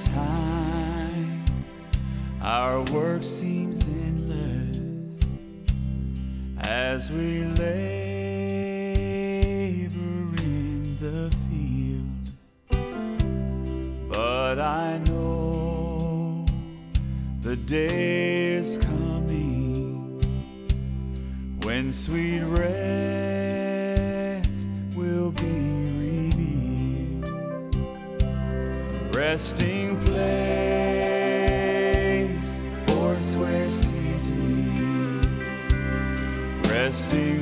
Sometimes our work seems endless as we labor in the field, but I know the day is coming when sweet rest will be resting place, Foursquare City. Resting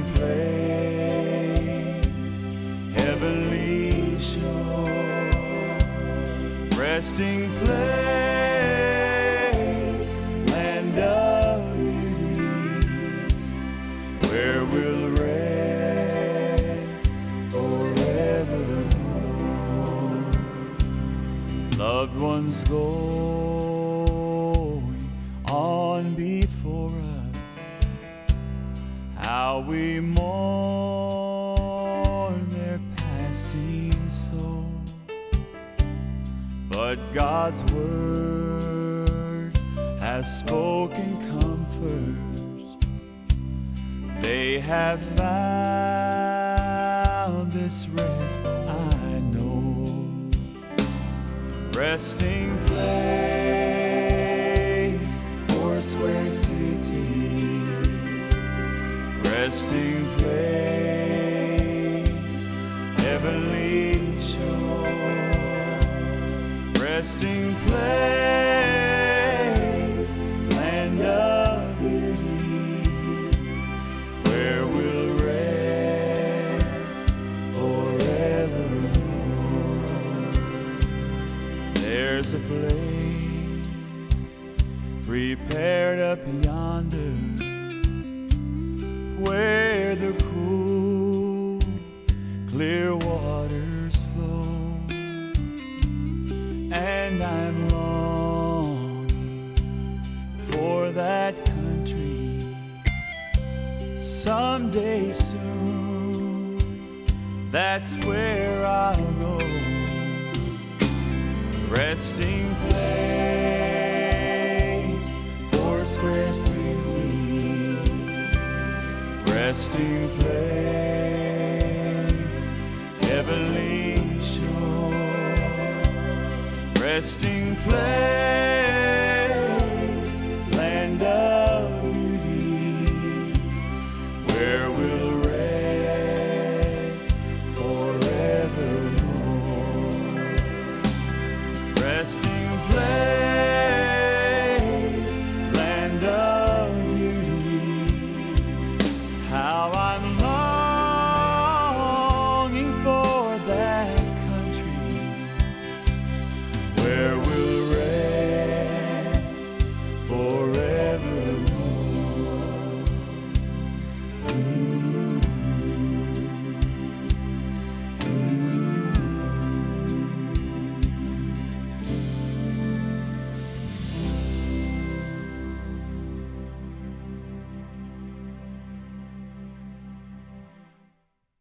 place, heavenly shore. Resting place, land of beauty, where we'll rest forevermore. Loved ones going on before us, how we mourn their passing so. But God's word has spoken comfort. They have found this rest, I know. Resting place, Foursquare City. Resting place, heavenly shore. Resting place, land of beauty, where we'll rest forevermore. There's a place prepared up yonder, where the cool, clear waters flow. And I'm longing for that country someday soon. That's where I'll go. Resting place, Foursquare City. Resting place, heavenly shore. Resting place,